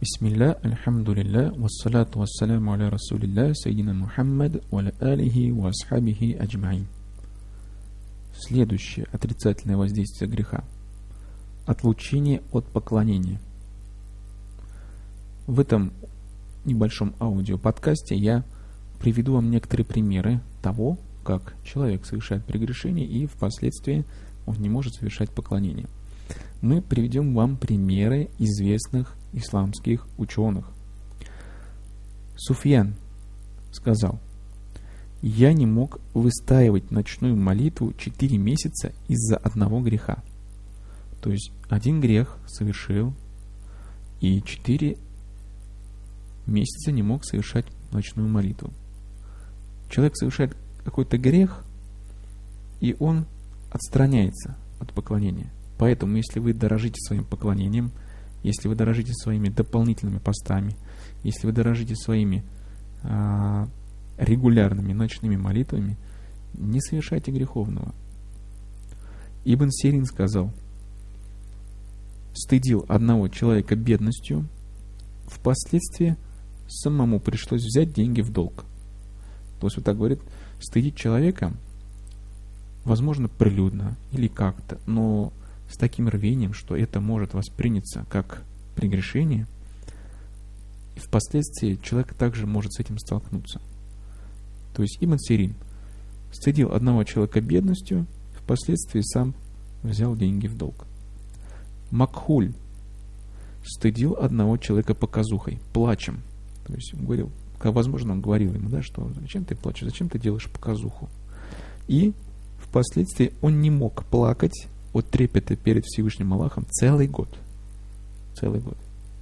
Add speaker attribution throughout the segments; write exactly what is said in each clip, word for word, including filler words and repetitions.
Speaker 1: Бисмилля, альхамдулилля, вассалату вассаляму аля расулилля, сайдина Мухаммад, ва аля алихи ва асхабихи аджмаин. Следующее отрицательное воздействие греха – отлучение от поклонения. В этом небольшом аудиоподкасте я приведу вам некоторые примеры того, как человек совершает прегрешение и впоследствии он не может совершать поклонение. Мы приведем вам примеры известных исламских ученых. Суфьян сказал: «Я не мог выстаивать ночную молитву четыре месяца из-за одного греха». То есть один грех совершил и четыре месяца не мог совершать ночную молитву. Человек совершает какой-то грех, и он отстраняется от поклонения. Поэтому, если вы дорожите своим поклонением, если вы дорожите своими дополнительными постами, если вы дорожите своими а, регулярными ночными молитвами, не совершайте греховного. Ибн Сирин сказал: стыдил одного человека бедностью, впоследствии самому пришлось взять деньги в долг. То есть вот так говорит, стыдить человека, возможно, прилюдно или как-то, но с таким рвением, что это может восприняться как прегрешение, и впоследствии человек также может с этим столкнуться. То есть Ибн Сирин стыдил одного человека бедностью, впоследствии сам взял деньги в долг. Макхуль стыдил одного человека показухой, плачем. То есть он говорил, как возможно, он говорил ему, да, что зачем ты плачешь, зачем ты делаешь показуху. И впоследствии он не мог плакать от трепета перед Всевышним Аллахом целый год. Целый год.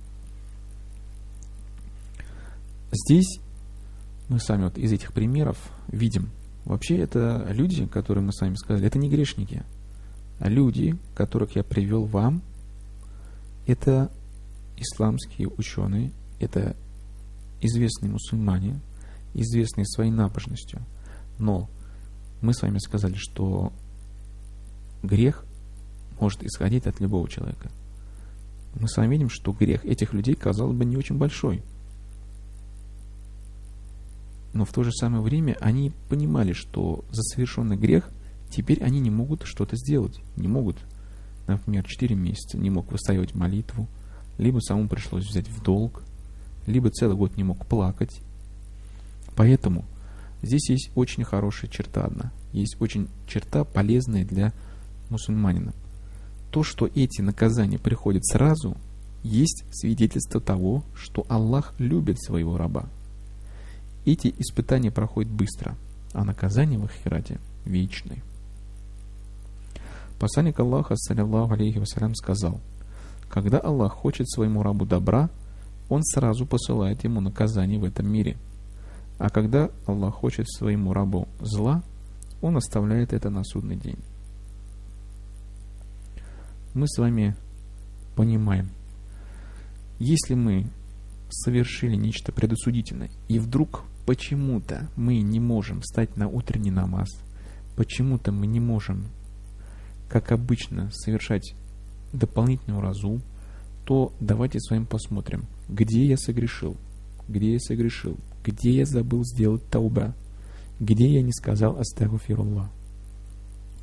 Speaker 1: Здесь мы сами вот из этих примеров видим, вообще это люди, которые мы сами сказали, это не грешники, а люди, которых я привел вам, это исламские ученые, это известные мусульмане, известные своей набожностью. Но мы с вами сказали, что грех может исходить от любого человека. Мы с вами видим, что грех этих людей, казалось бы, не очень большой. Но в то же самое время они понимали, что за совершенный грех теперь они не могут что-то сделать. Не могут, например, четыре месяца не мог выстаивать молитву, либо самому пришлось взять в долг, либо целый год не мог плакать. Поэтому здесь есть очень хорошая черта одна. Есть очень черта, полезная для мусульманина. То, что эти наказания приходят сразу, есть свидетельство того, что Аллах любит своего раба. Эти испытания проходят быстро, а наказание в ахирате вечное. Посланник Аллаха, саллаллаху алейхи вассалям, сказал: когда Аллах хочет своему рабу добра, Он сразу посылает ему наказание в этом мире. А когда Аллах хочет своему рабу зла, Он оставляет это на судный день. Мы с вами понимаем, если мы совершили нечто предосудительное, и вдруг почему-то мы не можем встать на утренний намаз, почему-то мы не можем, как обычно, совершать дополнительную разу, то давайте с вами посмотрим, где я согрешил, где я согрешил, где я забыл сделать тауба, где я не сказал астагфируллах.